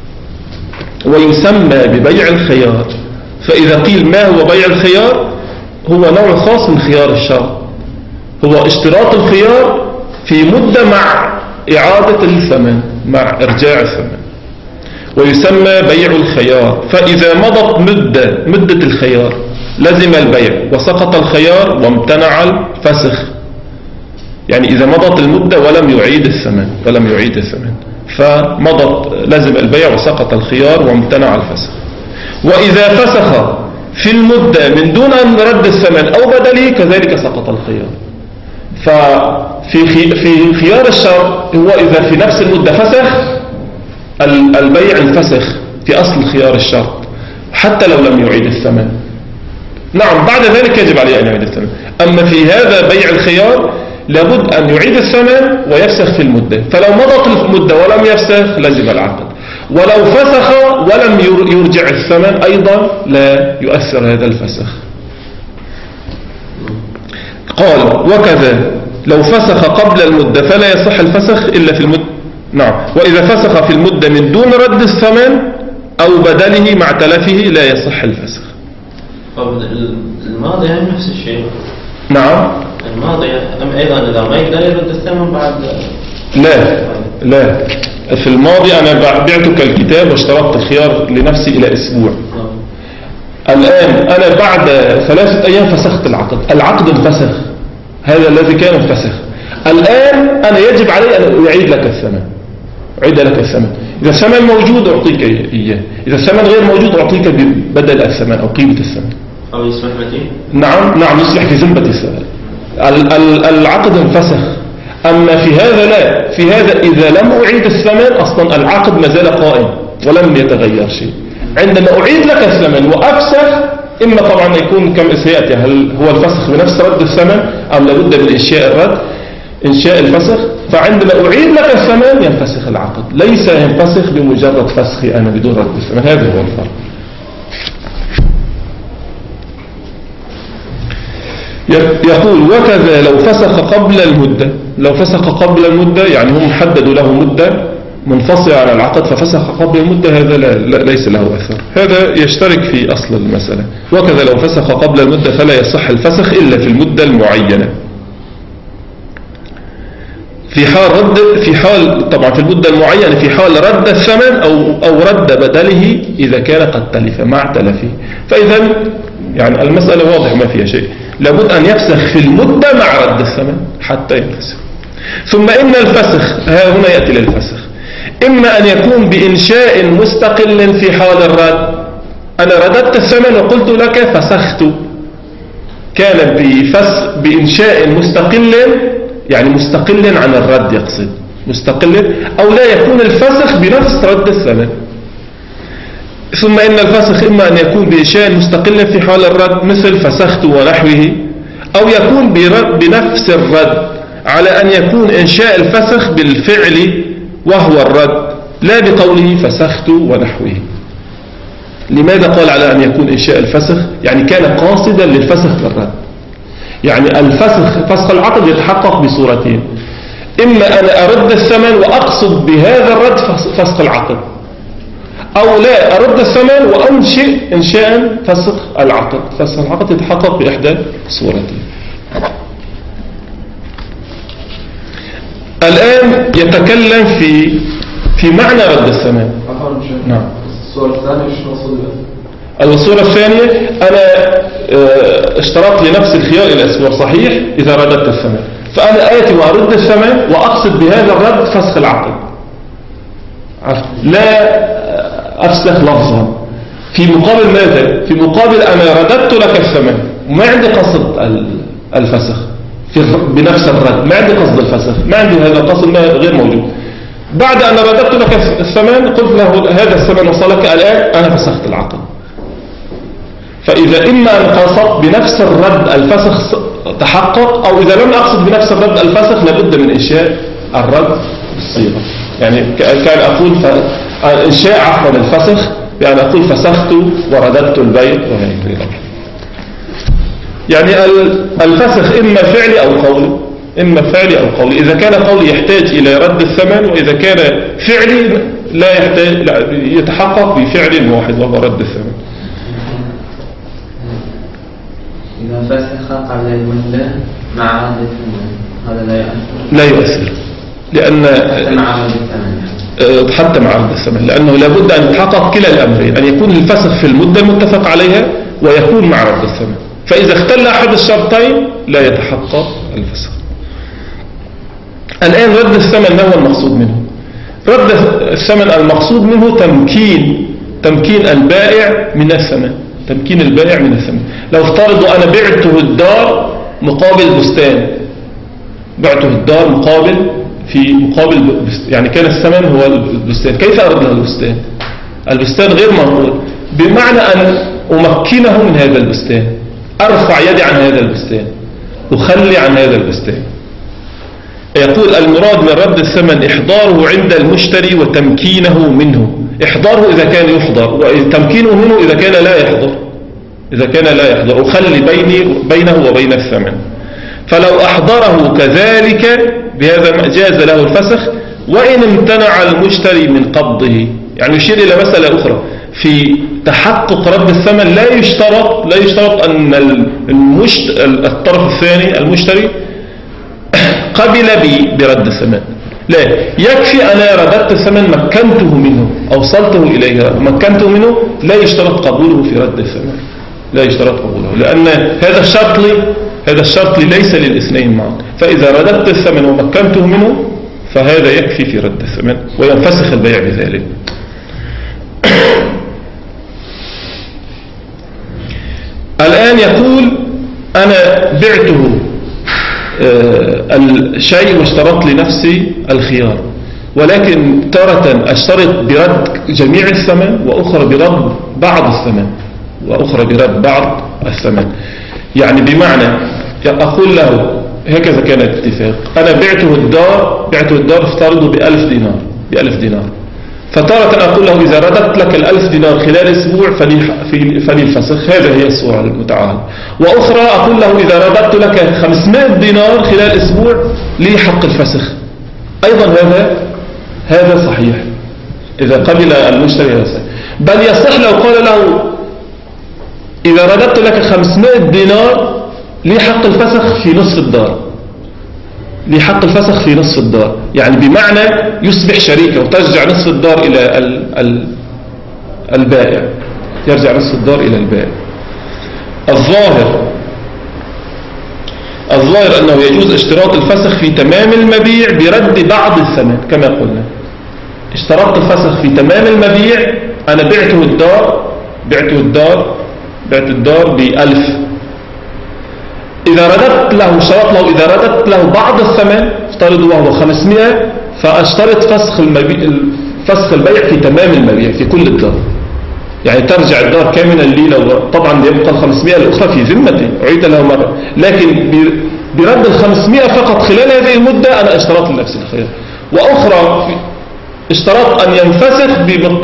ويسمى ببيع الخيار. فإذا قيل ما هو بيع الخيار، هو نوع خاص من خيار الشرع، هو اشتراط الخيار في مدة مع إعادة الثمن، مع إرجاع الثمن، ويسمى بيع الخيار. فإذا مضت مدة الخيار لزم البيع وسقط الخيار وامتنع الفسخ، يعني إذا مضت المدة ولم يعيد الثمن فمضت لزم البيع وسقط الخيار وامتنع الفسخ. وإذا فسخ في المدة من دون أن رد الثمن أو بدله كذلك سقط الخيار. في خيار الشرط هو إذا في نفس المدة فسخ البيع انفسخ في أصل خيار الشرط حتى لو لم يعيد الثمن. نعم بعد ذلك يجب عليه أن يعيد الثمن. أما في هذا بيع الخيار لابد أن يعيد الثمن ويفسخ في المدة، فلو مضت المدة ولم يفسخ لزم العقد، ولو فسخ ولم يرجع الثمن أيضا لا يؤثر هذا الفسخ. قال وكذا لو فسخ قبل المدة فلا يصح الفسخ إلا في المدة. نعم وإذا فسخ في المدة من دون رد الثمن أو بدله مع تلفه لا يصح الفسخ. الماضي هم نفس الشيء. نعم الماضي أيضا إذا ما يقدر يرد الثمن بعد. لا في الماضي أنا بعتك الكتاب واشترطت الخيار لنفسي إلى أسبوع. الآن أنا بعد 3 أيام فسخت العقد انفسخ، هذا الذي كان انفسخ. الآن أنا يجب علي أن أعيد لك الثمن، أعيد لك الثمن. إذا الثمن موجود أعطيك إياه، إذا الثمن غير موجود أعطيك بدل الثمن أو قيمة الثمن. أو يصبح مدين. نعم يصبح في ذمة الثمن. العقد انفسخ. أما في هذا لا، في هذا إذا لم أعيد الثمن أصلا العقد ما زال قائم ولم يتغير شيء. عندما أعيد لك الثمن وأفسخ، إما طبعا يكون كم سيأتي، هل هو الفسخ بنفس رد الثمن أم لابد من إنشاء الفسخ. فعندما أعيد لك الثمن ينفسخ العقد، ليس ينفسخ بمجرد فسخي أنا بدون رد الثمن. هذا هو الفرق. يقول وكذا لو فسخ قبل المدة، يعني هم حددوا له مدة منفصلة عن العقد ففسخ قبل المدة، هذا ليس له أثر. هذا يشترك في أصل المسألة. وكذا لو فسخ قبل المدة فلا يصح الفسخ إلا في المدة المعينة. في حال طبعا في المدة المعينة، في حال رد الثمن أو رد بدله إذا كان قد تلف مع تلفه. فإذا يعني المسألة واضح ما فيها شيء، لابد أن يفسخ في المدة مع رد الثمن حتى ينفسخ. ثم إن الفسخ هنا يأتي للفسخ، إما أن يكون بإنشاء مستقل في حال الرد. أنا رددت الثمن وقلت لك فسخت، كان بإنشاء مستقل، يعني مستقل عن الرد يقصد مستقل، أو لا يكون الفسخ بنفس رد الثمن. ثم إن الفسخ إما أن يكون بإنشاء مستقل في حال الرد مثل فسخت ونحوه، أو يكون بنفس الرد على أن يكون إنشاء الفسخ بالفعل وهو الرد، لا بقوله فسخت ونحوه. لماذا قال على أن يكون إنشاء الفسخ؟ يعني كان قاصدا للفسخ في الرد. يعني فسخ العقد يتحقق بصورتين، إما أن أرد الثمن وأقصد بهذا الرد فسخ العقد، أو لا أرد الثمن وأنشئ إنشاء فسخ العقد. فسخ العقد يتحقق بإحدى صورتين. الآن يتكلم في معنى رد الثمن. نعم. الصورة الثانية مش مقصودة. الصورة الثانية أنا اشترطت لنفس الخيار إلى أسبوع صحيح إذا رددت الثمن، فأنا آتي وأرد الثمن وأقصد بهذا الرد فسخ العقد، لا أفسخ لفظا. في مقابل ماذا؟ في مقابل أنا رددت لك الثمن وما عندي قصد الفسخ بنفس الرد، ما عندي قصد الفسخ، ما عندي هذا القصد غير موجود. بعد أن رددت لك الثمن قلت له هذا الثمن وصلك الآن، أنا فسخت العقد. فإذا إما أن قصدت بنفس الرد الفسخ تحقق، أو إذا لم أقصد بنفس الرد الفسخ لابد من إنشاء الرد بالصيغة. يعني كان أقول إنشاء عقد الفسخ، يعني أقول فسخت ورددت البيع وهكذا. يعني الفسخ إما فعلي أو قولي، إما فعلي أو قولي. إذا كان قولي يحتاج إلى رد الثمن، وإذا كان فعلي لا يحتاج، لا يتحقق بفعل واحد وهو رد الثمن. إذا فسخ قبل المدة مع رد الثمن هذا لا يؤثر، لأن حتى مع رد الثمن، لأنه لابد أن يتحقق كلا الأمرين، أن يكون الفسخ في المدة المتفق عليها ويكون مع رد الثمن. فإذا اختل أحد الشرطين لا يتحقق الفسخ. الآن رد الثمن ما هو المقصود منه؟ رد الثمن المقصود منه تمكين البائع من الثمن، تمكين البائع من الثمن. لو افترضوا أنا بعته الدار مقابل بستان، بعته الدار مقابل يعني كان الثمن هو البستان. كيف أرد له البستان؟ البستان غير موجود، بمعنى أن أمكنه من هذا البستان، أرفع يدي عن هذا البستان، أخلي عن هذا البستان. يقول المراد من رد الثمن إحضاره عند المشتري وتمكينه منه. إحضاره إذا كان يحضر، وتمكينه منه إذا كان لا يحضر. أخلي بينه وبين الثمن. فلو أحضره كذلك بهذا جاز له الفسخ، وإن امتنع المشتري من قبضه. يعني يشير إلى مسألة أخرى في تحقق رد الثمن. لا يشترط أن الطرف الثاني المشتري قبل برد الثمن. لا، يكفي أنا رددت الثمن، مكنته منه، أوصلته إليها، مكنته منه، لا يشترط قبوله في رد الثمن، لا يشترط قبوله، لأن هذا الشرط ليس للاثنين معا. فإذا رددت الثمن ومكنته منه فهذا يكفي في رد الثمن وينفسخ البيع بذلك. الآن يقول أنا بعته الشيء واشترط لنفسي الخيار، ولكن تارة أشترط برد جميع الثمن، وأخرى برد بعض الثمن. يعني بمعنى أقول له هكذا كان الاتفاق، أنا بعته الدار افترضه ب1000 دينار، فتارة أقول له إذا رددت لك 1000 دينار خلال أسبوع فلي الفسخ، هذا هي الصورة المتعاهد. وأخرى أقول له إذا رددت لك 500 دينار خلال أسبوع لي حق الفسخ، أيضا هذا صحيح إذا قبل المشتري هذا. بل يصح لو قال له إذا رددت لك 500 دينار لي حق الفسخ في نصف الدار، يعني بمعنى يصبح شريكه وترجع نصف الدار إلى البائع، الظاهر أنه يجوز اشتراط الفسخ في تمام المبيع برد بعض الثمن. كما قلنا اشترطت الفسخ في تمام المبيع، أنا بعته الدار ب1000، إذا رددت له بعض الثمن افترض وهو 500، فأشترط فسخ البيع في تمام المبيع في كل الدار، يعني ترجع الدار كاملا لي. لو طبعا يبقى 500 الأخرى في ذمتي أعيد لها مرة، لكن برد 500 فقط خلال هذه المدة أنا اشترط لنفسي الخيار. وأخرى اشترط أن ينفسخ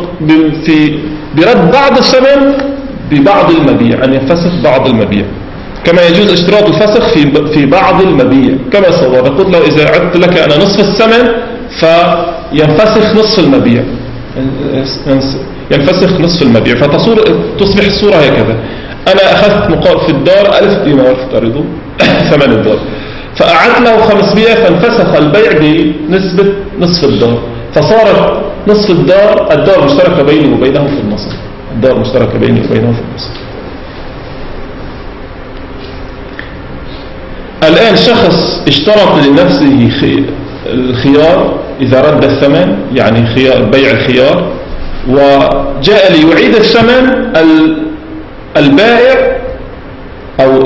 برد بعض الثمن ببعض المبيع، أن ينفسخ بعض المبيع، كما يجوز اشتراط الفسخ في بعض المبيع. كما صور قلت له إذا عدت لك أنا نصف الثمن فينفسخ نصف المبيع، فتصبح الصورة هكذا. أنا أخذت مقابل في الدار 1000 دينار افترضوا ثمن الدار، فأعدت له 500، فانفسخ البيع بنسبة نصف الدار، فصارت نصف الدار مشتركة بيني وبينه في النصف. الآن شخص اشترط لنفسه الخيار إذا رد الثمن، يعني بيع الخيار، وجاء ليعيد الثمن، البائع أو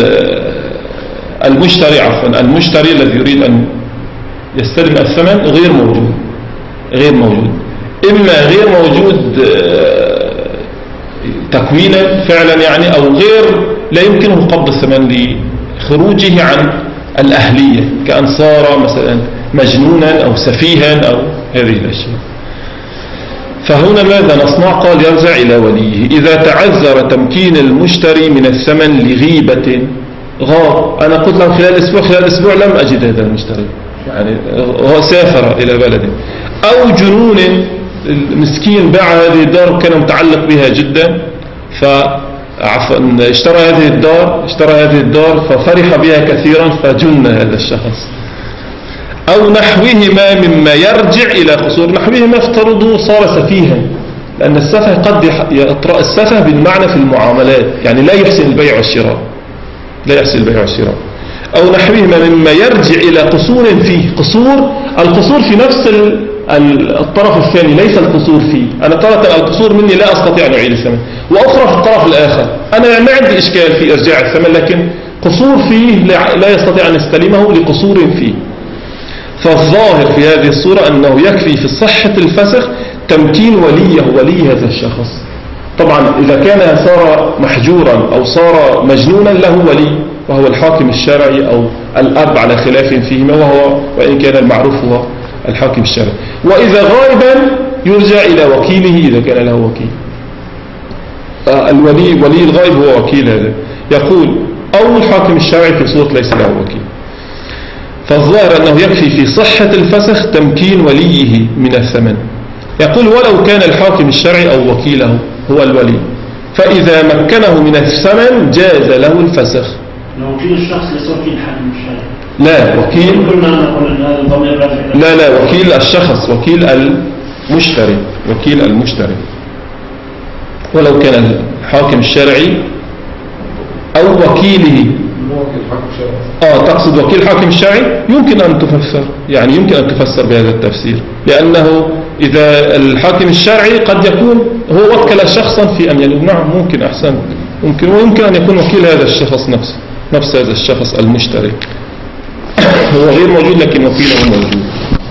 المشتري الذي يريد أن يستلم الثمن غير موجود، إما غير موجود تكوينا فعلا يعني، أو لا يمكنه قبض الثمن لخروجه عن الأهلية، كأن صار مثلا مجنونا أو سفيها أو هذه الأشياء. فهنا ماذا نصنع؟ قال يرجع إلى وليه. إذا تعذر تمكين المشتري من الثمن لغيبة، غاب، أنا قلت له خلال أسبوع لم أجد هذا المشتري، يعني هو سافر إلى بلده، أو جنون، المسكين باع هذه الدار وكان متعلق بها جدا، اشترى هذه الدار ففرح بها كثيرا فجن هذا الشخص، أو نحوهما مما يرجع إلى قصور. نحوهما افترضوا صار سفيها، لأن السفه قد يطرأ السفه بالمعنى في المعاملات، يعني لا يحسن البيع والشراء. أو نحوهما مما يرجع إلى قصور فيه. القصور في نفس الطرف الثاني، ليس القصور فيه. أنا ترى القصور مني لا أستطيع أن أعيد الثمن، وأخرى في الطرف الآخر أنا ما عندي إشكال في إرجاع الثمن، لكن قصور فيه لا يستطيع أن يستلمه لقصور فيه. فالظاهر في هذه الصورة أنه يكفي في صحة الفسخ تمكين ولي هذا الشخص. طبعا إذا كان صار محجورا أو صار مجنونا له ولي، وهو الحاكم الشرعي أو الأب على خلاف فيهما، وإن كان المعروف هو الحاكم الشرعي. وإذا غائبا يرجع إلى وكيله إذا كان له وكيل. ولي الغائب هو وكيل هذا، يقول أو الحاكم الشرعي في صورة ليس له وكيل. فالظاهر أنه يكفي في صحة الفسخ تمكين وليه من الثمن. يقول ولو كان الحاكم الشرعي أو وكيله هو الولي، فإذا مكنه من الثمن جاز له الفسخ. لو وكيل الشخص ليس وكيل الحاكم الشرعي. لا وكيل، لا وكيل الشخص، وكيل المشتري، وكيل المشتري. ولو كان الحاكم الشرعي أو وكيله. تقصد وكيل الحاكم الشرعي يمكن أن تفسر، يعني يمكن أن تفسر بهذا التفسير، لأنه إذا الحاكم الشرعي قد يكون هو وكل شخصا في أن يلوم. نعم ممكن، أحسن، ويمكن أن يكون وكيل هذا الشخص نفس هذا الشخص المشتري هو غير موجود لكن وكيله موجود.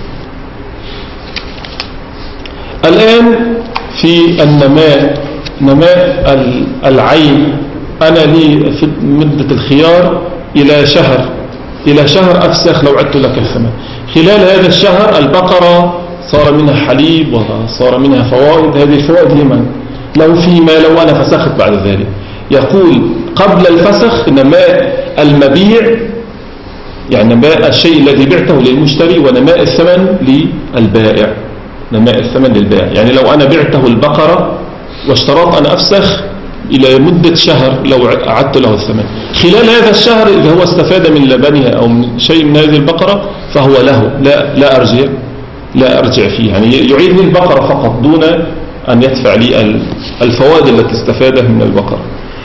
الآن في نماء العين، أنا لي في مدة الخيار إلى شهر أفسخ لو عدت لك الثمن. خلال هذا الشهر البقرة صار منها حليب وصار منها فوائد. هذه الفوائد لمن؟ لو أنا فسخت بعد ذلك. يقول قبل الفسخ نماء المبيع، يعني نماء الشيء الذي بعته للمشتري، ونماء الثمن للبائع. نماء الثمن للبائع، يعني لو أنا بعته البقرة واشترط أن أفسخ إلى مدة شهر لو أعدت له الثمن، خلال هذا الشهر إذا هو استفاد من لبنها أو من شيء من هذه البقرة فهو له، لا أرجع فيه، يعني يعيدني البقرة فقط دون أن يدفع لي الفوائد التي استفادها من البقرة.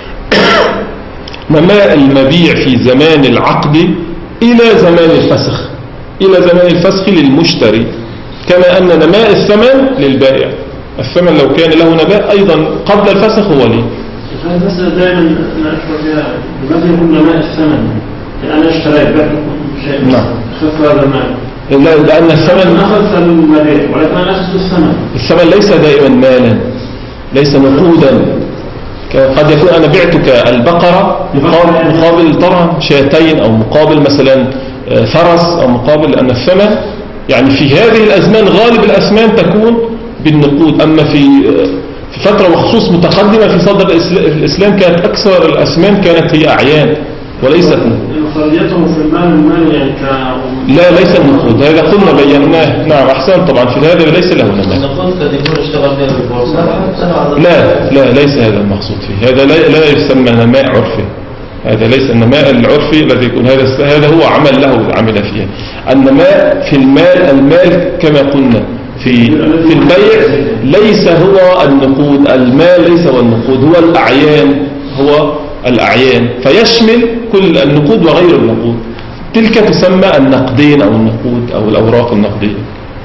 نماء المبيع في زمان العقد إلى زمان الفسخ للمشتري، كما أن نماء الثمن للبائع. الثمن لو كان له نماء أيضا قبل الفسخ هو لي. هذه المسألة دائما نأشبه فيها، لماذا يكون نماء الثمن؟ يعني أنا اشتريت شيء، نعم، أخذت هذا المال، لأن الثمن أخذت المبيع، ولكن أنا أخذت الثمن ليس دائما مالا، ليس نقودا. قد يكون أنا بعتك البقرة مقابل طبعا شاتين، أو مقابل مثلا فرس، أو مقابل أن الثمن، يعني في هذه الأزمان غالب الأثمان تكون بالنقود. أما في فترة وخصوص متقدمة في صدر الإسلام كانت أكثر الأثمان كانت هي أعيان وليست خرجته في المال يعني لا ليس النقود. هذا قلنا بيناه. نعم أحسن. طبعا في هذا ليس له نماء. لا ليس هذا المقصود فيه. هذا لا يسمى نماء عرفي. هذا ليس النماء العرفي الذي يكون هذا هو عمل فيه. النماء في المال كما قلنا في البيع ليس هو النقود. المال ليس هو النقود، هو الأعيان، فيشمل كل النقود وغير النقود. تلك تسمى النقدين أو النقود أو الأوراق النقدية.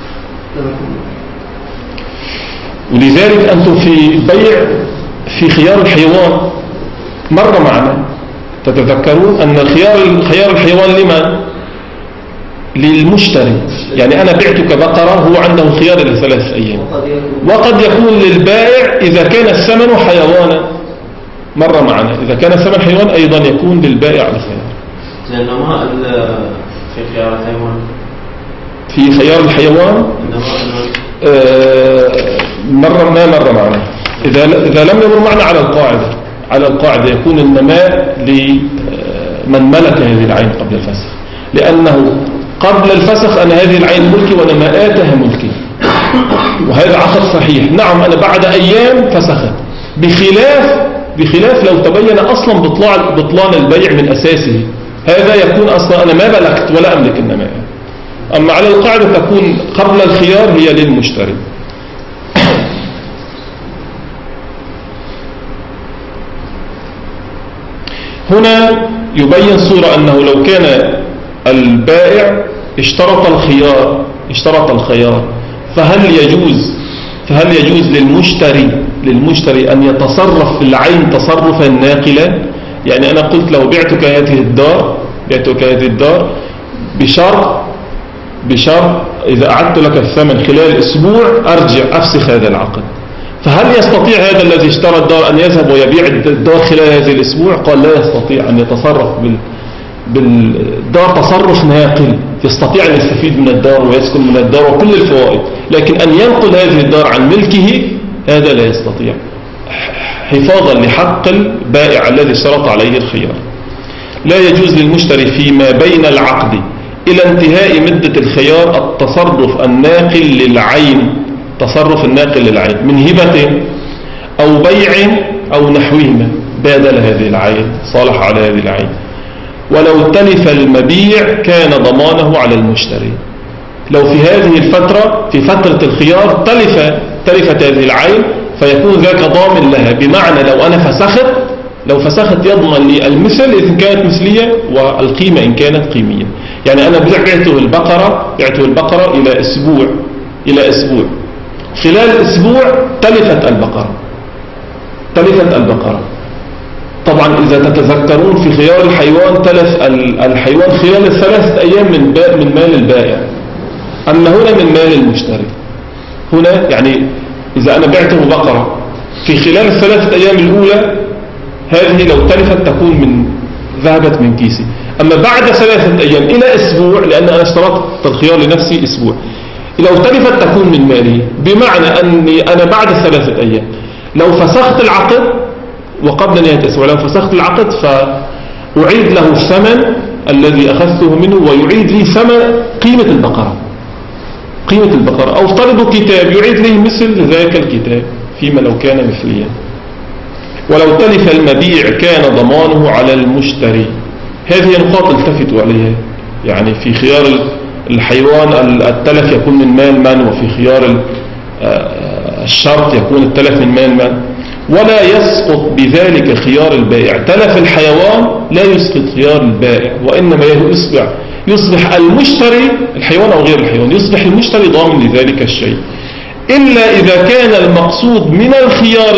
ولذلك أنتم في بيع في خيار الحيوان مر معنا، تتذكرون أن خيار الحيوان لمن؟ للمشتري. يعني أنا بعتك بقرة، هو عنده خيار ل3 أيام، وقد يكون للبائع إذا كان الثمن حيوانا. مر معنا إذا كان الثمن حيوان أيضا يكون للبائع الخيار. لأنه ما في خيار الحيوان، في خيار الحيوان مر معنا. إذا لم يمر معنا على القاعدة يكون النماء لمن ملك هذه العين قبل الفسخ، لأنه قبل الفسخ أن هذه العين ملكي ونماءاتها ملكي، وهذا عقد صحيح. نعم أنا بعد أيام فسخت، بخلاف لو تبين أصلا بطلان البيع من أساسه، هذا يكون أصلا أنا ما ملكت ولا أملك النماء. أما على القاعدة تكون قبل الخيار هي للمشتري. هنا يبين صورة أنه لو كان البائع اشترط الخيار فهل يجوز للمشتري أن يتصرف في العين تصرفا ناقلا؟ يعني أنا قلت له بعتك هذه الدار بشرط إذا أعدت لك الثمن خلال أسبوع أرجع أفسخ هذا العقد. فهل يستطيع هذا الذي اشترى الدار أن يذهب ويبيع الدار خلال هذه الأسبوع؟ قال لا يستطيع أن يتصرف بالدار تصرف ناقل، يستطيع أن يستفيد من الدار ويسكن من الدار وكل الفوائد، لكن أن ينقل هذه الدار عن ملكه هذا لا يستطيع، حفاظا لحق البائع الذي اشترط عليه الخيار. لا يجوز للمشتري فيما بين العقد إلى انتهاء مدة الخيار التصرف الناقل للعين من هبة أو بيع أو نحوهما بادل هذه العين، صالح على هذه العين. ولو تلف المبيع كان ضمانه على المشتري. لو في هذه الفترة، في فترة الخيار تلفت هذه العين، فيكون ذاك ضامن لها، بمعنى لو أنا فسخت يضمن لي المثل إذا كانت مثلية والقيمة إن كانت قيمية. يعني أنا بعته البقرة إلى أسبوع، خلال أسبوع تلفت البقرة. طبعا إذا تتذكرون في خيار الحيوان تلف الحيوان خلال 3 أيام من مال البائع، أما هنا من مال المشتري. هنا يعني إذا أنا بعته بقرة في خلال 3 أيام الأولى، هذه لو تلفت تكون ذهبت من كيسي. أما بعد 3 أيام إلى أسبوع، لأن أنا اشترطت الخيار لنفسي أسبوع، لو تلفت تكون من مالي، بمعنى أني أنا بعد 3 أيام لو فسخت العقد وقبل نهاية أسبوع، لو فسخت العقد فأعيد له الثمن الذي أخذته منه، ويعيد لي ثمن قيمة البقرة، أو افترضوا كتاب يعيد لي مثل ذاك الكتاب فيما لو كان مثليا. ولو تلف المبيع كان ضمانه على المشتري. هذه نقاط التفتوا عليها، يعني في خيار الحيوان التلف يكون من مال من، وفي خيار الشرط يكون التلف من مال من. ولا يسقط بذلك خيار البائع. تلف الحيوان لا يسقط خيار البائع، وإنما يصبح المشتري، الحيوان أو غير الحيوان، يصبح المشتري ضامن لذلك الشيء، إلا إذا كان المقصود من الخيار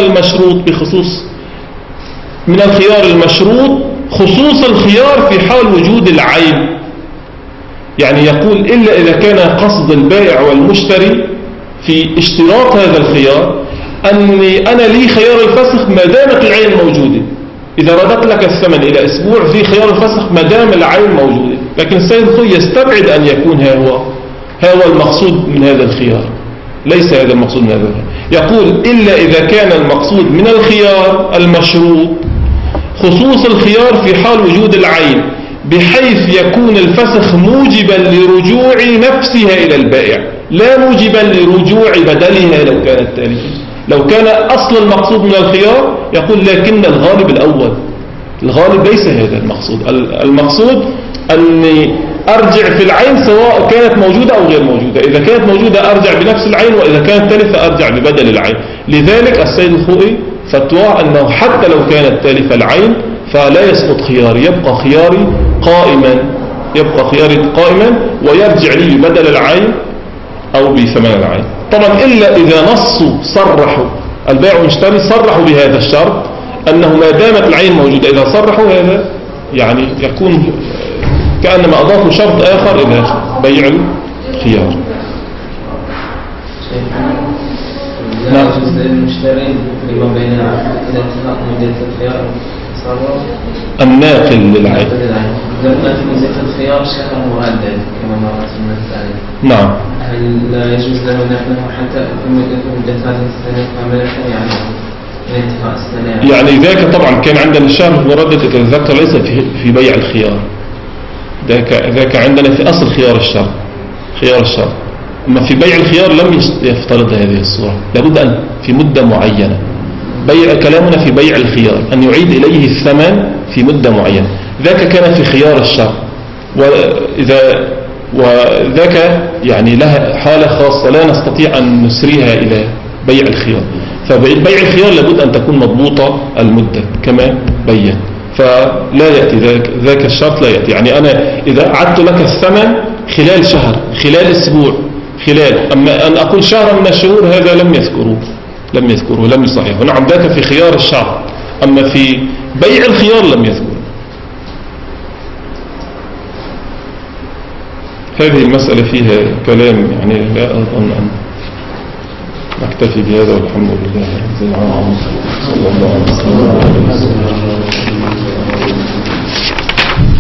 المشروط خصوص الخيار في حال وجود العين. يعني يقول إلا إذا كان قصد البائع والمشتري في اشتراط هذا الخيار أني أنا لي خيار الفسخ ما دامت العين موجودة. إذا ردت لك الثمن إلى أسبوع في خيار الفسخ ما دام العين موجودة، لكن السيد الخوي يستبعد أن يكون هو المقصود من هذا الخيار، ليس هذا المقصود من هذا الخيار. يقول إلا إذا كان المقصود من الخيار المشروط خصوص الخيار في حال وجود العين، بحيث يكون الفسخ موجبا لرجوع نفسها إلى البائع، لا موجبا لرجوع بدلها لو كانت تالفة. لو كان أصل المقصود من الخيار يقول لكن الغالب الأول، الغالب ليس هذا المقصود. المقصود أني أرجع في العين سواء كانت موجودة أو غير موجودة. إذا كانت موجودة أرجع بنفس العين، وإذا كانت تالفة أرجع ببدل العين. لذلك السيد الخوئي فتوى أنه حتى لو كانت تالفة العين فلا يسقط خياري، يبقى خياري قائما ويرجع لي ببدل العين أو بثمن العين. طبعا إلا إذا صرحوا البائع والمشتري صرحوا بهذا الشرط أنه ما دامت العين موجودة. إذا صرحوا هذا يعني يكون كأنما أضافوا شرط آخر إلى بيع الخيار. نعم. المشتري فيما بين إذا اتفق مدة الخيار الناقل للعين. لما في مدة الخيار شهر مردد كما مرت المسألة. نعم. هل لا يجوز له نحنه حتى في مدة هذه السنة كاملة يعني الانتهاء السنة؟ يعني ذاك طبعا كان عندنا الشهر المردد تتذكر ليس في بيع الخيار. ذاك عندنا في أصل خيار الشرط. أما في بيع الخيار لم يفترض هذه الصورة، لابد أن في مدة معينة. كلامنا في بيع الخيار أن يعيد إليه الثمن في مدة معينة. ذاك كان في خيار الشرط، وذاك يعني لها حالة خاصة لا نستطيع أن نسريها إلى بيع الخيار. فبيع الخيار لابد أن تكون مضبوطة المدة كما بين، فلا يأتي ذاك الشرط لا يأتي. يعني أنا إذا أعدت لك الثمن خلال شهر، خلال أسبوع، أما أن أقول شهر من الشهور هذا لم يذكروه، لم يصححه. نعم ذاك في خيار الشرط، أما في بيع الخيار لم يذكر. هذه المسألة فيها كلام يعني لا أظن أن نكتفي بهذا والحمد لله رب العالمين. صلى الله عليه وسلم.